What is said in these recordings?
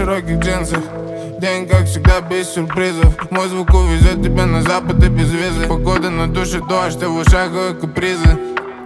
широких джинсах. День, как всегда, без сюрпризов. Мой звук увезет тебя на запад и без визы. Погода на душе, дождь, а в ушах капризы.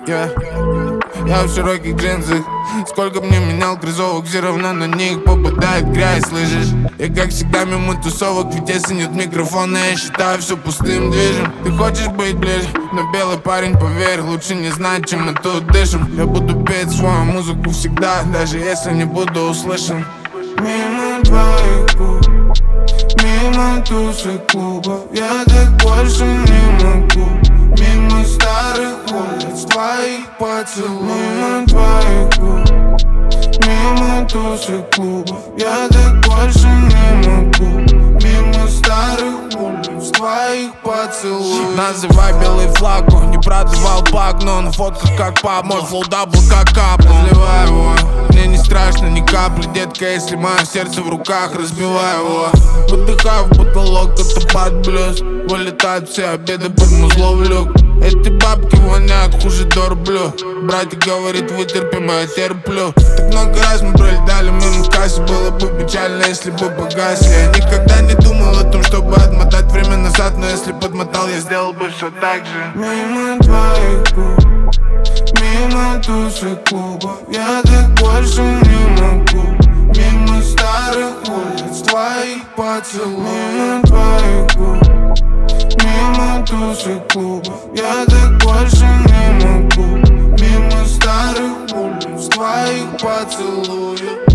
Я в широких джинсах. Сколько б не менял кроссовок, все равно на них попадает грязь, слышишь? Я как всегда мимо тусовок, ведь если нет микрофона, я считаю все пустым движем. Ты хочешь быть ближе, но белый парень, поверь, лучше не знать, чем мы тут дышим. Я буду петь свою музыку всегда, даже если не буду услышан. Мимо твоих губ, мимо тусок клубов, я так больше не могу. Мимо старых улиц, твоих поцелуев. Мимо твоих губ, мимо тусок клубов, я так больше не могу. Мимо старых улиц, твоих поцелуев. Называй белый флаг, не продавал пак, но на фотках как пап. Мой флоу дабл как кап, разливай его. Мне не страшно ни капли, детка, если мое сердце в руках, разбивай его. Выдыхаю в потолок, это под блюз. Вылетают все обеды под музло в люк. Эти бабки воняют хуже дорблю. Братик говорит, вытерпим, а я терплю. Так много раз мы пролетали мимо в кассе. Было бы печально, если бы погасли. Я никогда не думал о том, чтобы отмотать время назад. Но если подмотал, я сделал бы все так же. Мимо твоих губ, мимо тусок клубов, я так больше не могу. Мимо старых улиц, твоих поцелуев. Мимо твоих губ, мимо тусок клубов, я так больше не могу. Мимо старых улиц, твоих поцелуев.